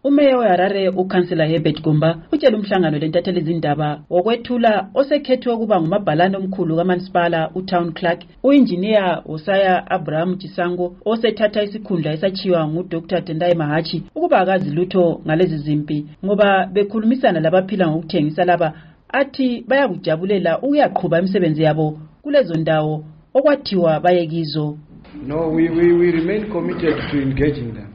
Umeya weHarare uKhansela Herbert Gumba utshela umhlangano lentatheli izindaba wokwethula osekhethwe ukuba ngumabhalane omkhulu kaMansipala uTown Clerk uengineer Osaya Abraham Chisango osethatha isikhundla esachiwa nguDr Tendai Mahachi ukuba akazi lutho ngalezi zimpi ngoba bekhulumisana labaphila ngokuthengisa laba athi bayakujabulela ukuyaqhubha imisebenzi yabo kulezo ndawo okwathiwa bayekizo. No, we remain committed to engaging them.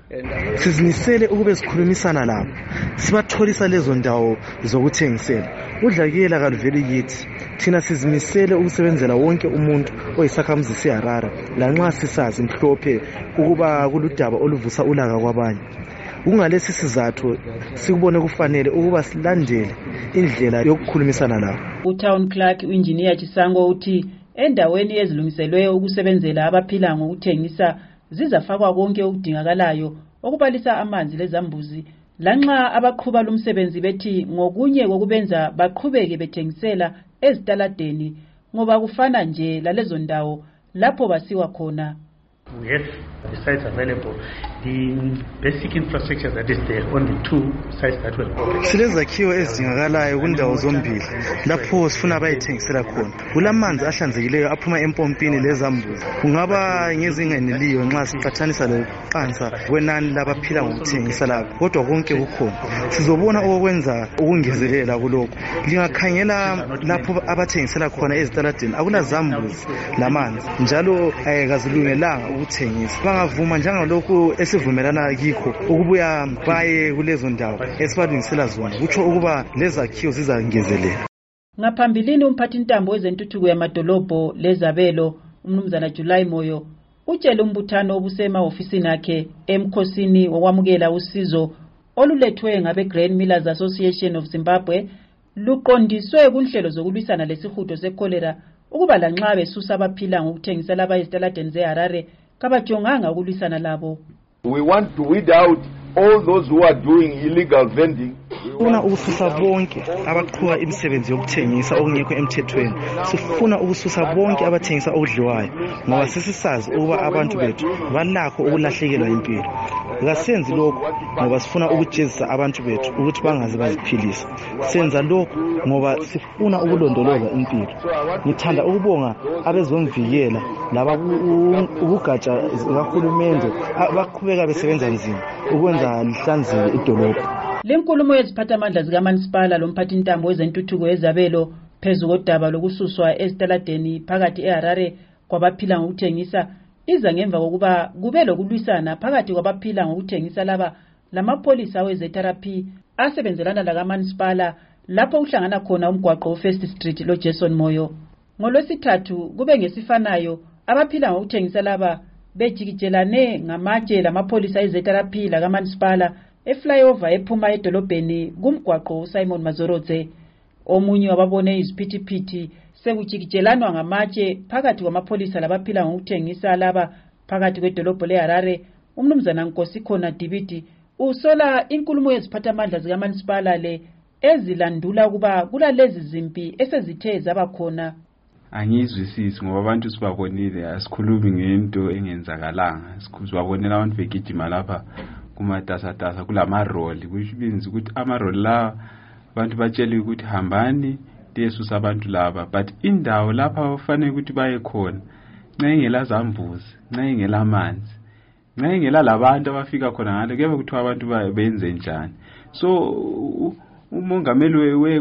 Sizimisele ukube sikhulumisana labo sibatholisa lezo ndawo zokuthengisela udlakela kaluveli yithi thina sizimisele ukusebenzela wonke umuntu oyisakhamuzi seHarare lanxa sisazi mhlophe ukuba kuludaba oluvusa ulaka kwabanye. Kungalesi sizathu sikubone kufanele ukuba silandele indlela yokukhulumisana labo. uTown Clerk uengineer Chisango uthi endaweni ezilungiselwe ukusebenzela abaphila ngokuthengisa zizafakwa konke okudingakalayo okubalisa amanzi lezambuzi lanxa abaqhuba lumsebenzi bethi ngokunye kokubenza baqhubeke bethengisela ezitaladeni ngoba kufana nje lalezo ndawo lapho basiwa khona. Yes, the sites available. The basic infrastructure that is there on the two sites that were open. Silezakhiwo ezingakalayo kundawo zombili lapho sifuna bayithengisela khona. Kulamanzi ahlanzekileyo aphuma empompini lezambuzi. Kungaba ngezingeneliyo nxa siqhathanisa lokuqansa kwenani labaphila ngokuthengisa lapho. Kodwa konke kukhona. Sizobona okwenza ukungezelela kulokho. Lingakhangela lapho abathengisela khona ezitaladeni akulazambuzi lamanzi. Njalo ayikazilungelanga ukuthengisa. Bangavuma njengalokho esivumelana kikho ukubuya baye kulezo ndawo esibalungisela zona kutsho ukuba lezakhiwo zizangezelela. Ngaphambilini umphathintambo wezentuthuko yamadolobho lezabelo umnumzana July Moyo utshela umbuthano obusema ofisini yakhe emkhosini wokwamukela usizo olulethwe ngabe Grain Millers Association of Zimbabwe luqondiswe kunhlelo zokulwisana lesihudo sekolera ukuba lanxa besusa abaphila ngokuthengisa laba ezitaladeni zeHarare kabajonganga ukulwisana labo. We want to weed out all those who are doing illegal vending. Sifuna ukususa bonke abaqhuba imisebenzi yokuthengisa okungekho emthethweni. Sifuna ukususa bonke abathengisa okudliwayo ngoba sisisazi ukuba abantu bethu balakho ukulahlekelwa impilo. Ngasenzi lokho ngoba sifuna ukujezisa abantu bethu ukuthi bangaze baziphilisa. Senza lokho ngoba sifuna ukulondoloza impilo. Ngithanda ukubonga abezomvikela laba ukugatsha kahulumende abaqhubeka besebenza nzima ukwenza lihlanzeke idolobha. Lenkulumo yeziphathamandla zikaMansipala lomphathintambo wezentuthuko yezabelo phezu kodaba lokususwa ezitaladeni phakathi eHarare kwabaphila ngokuthengisa iza ngemva kokuba kube lokulwisana phakathi kwabaphila ngokuthengisa laba lamapholisa wezetherapy asebenzelana lakaMansipala lapho uhlangana khona umgwaqo First Street lo Jason Moyo. NgoLwesithathu kube ngesifanayo abaphila ngokuthengisa laba bejikijelane ngamatshe lamapholisa ezetherapy lakaMansipala eflyover ephuma edolobheni kumgwaqo Simon Mazorodze. Omunye wababone iziphithiphithi sekujikijelanwa ngamatshe phakathi kwamapholisa labaphila ngokuthengisa laba phakathi kwedolobho leHarare. Umnumzana Nkosikhona Dibidi usola inkulumo yeziphathamandla zikaMansipala le ezilandula ukuba kulalezi zimpi esezithe zabakhona. Angizwisisi ngoba abantu sibabonile asikhulumi ngento engenzakalanga. Sibabonela abantu begijima lapha kumatasatasa kulamaroli which means ukuthi amaroli la abantu batshela ukuthi hambani desusa abantu laba but indawo lapha bafanele ukuthi baye khona nxa ingela zambuzi nxa ingela amanzi nxa ingela labantu abafika khona ngale kube kuthiwa abantu benze njani. So umongameli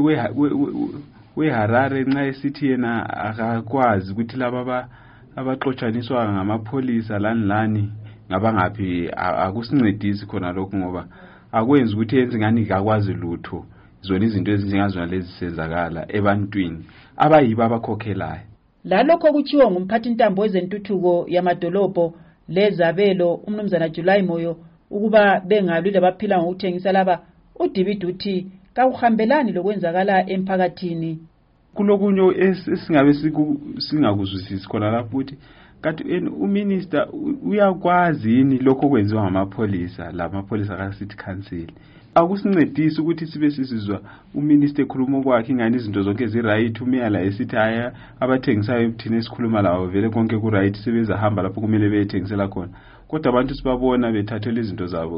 weHarare nxa esithi yena akakwazi ukuthi laba abaxotshaniswa ngamapholisa lani ngabangaphi akusincedisi khona lokho ngoba akwenzi ukuthi yenze ngani akwazi lutho zona izinto ezinjengazona lezi senzakala ebantwini abayiba abakhokhelayo. Lalokho kuchiwa ngumphathintambo wezentuthuko yamadolobho lezabelo umnumzana July Moyo ukuba bengalwi labaphila ngokuthengisa laba uDibidi uthi kakuhambelani lokwenzakala emphakathini. Kulokunyo esingabe singakuzwisisi khona lapho ukuthi kanti uminister uyakwazi yini lokho kwenziwa ngamapholisa lamapholisa ka city council. Akusincedisi ukuthi sibe sisizwa uminister ekhuluma kwakhe ingani izinto zonke ziright umyala esithi haya abathengisayo ebithini esikhuluma lawo vele konke ku right sebeza hamba lapho kumele bethengisela khona. Kodwa abantu sibabona bethathela izinto zabo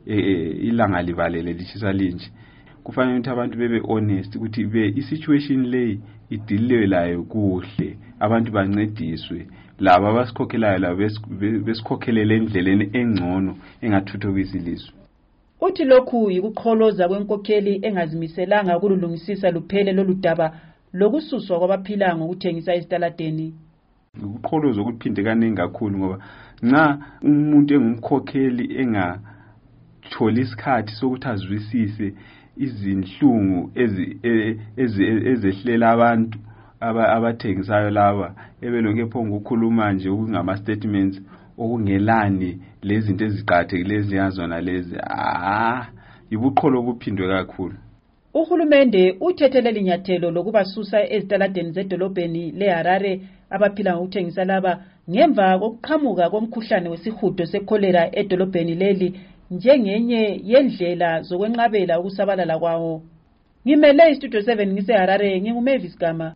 ilanga livalele lishisa linje. Kufanele ukuthi abantu bebe honest ukuthi i-situation leyi idiliwe layo kuhle, abantu bancediswe, laba abasikhokhelayo labo besikhokhelele endleleni engcono engathuthukisa ilizwe. Uthi lokhu yikuqholoza kwenkokheli engazimiselanga kululungisisa luphele loludaba lokususwa kwabaphila ngokuthengisa esitaladeni. Ukuqholoza okuphinde kaningi kakhulu ngoba nxa umuntu engumkhokheli engatholi isikhathi sokuthi azwisise izinhlungu ezehlela abantu abathengisayo laba ebelonke phongo ukukhuluma nje okungama statements okungelani lezinto eziqhathekile eziyazona lezi yibuqholo obuphindwe kakhulu. Uhulumende uthethele linyathelo lokubasusa ezitaladeni zedolobheni leHarare abaphila ngokuthengisa laba ngemva kokuqhamuka komkhuhlane wesihudo sekholera edolobheni leli njengenye yendlela zokwenqabela ukusabalala kwawo. Ngimele iStudio 7 ngiseHarare, nginguMavis Gama.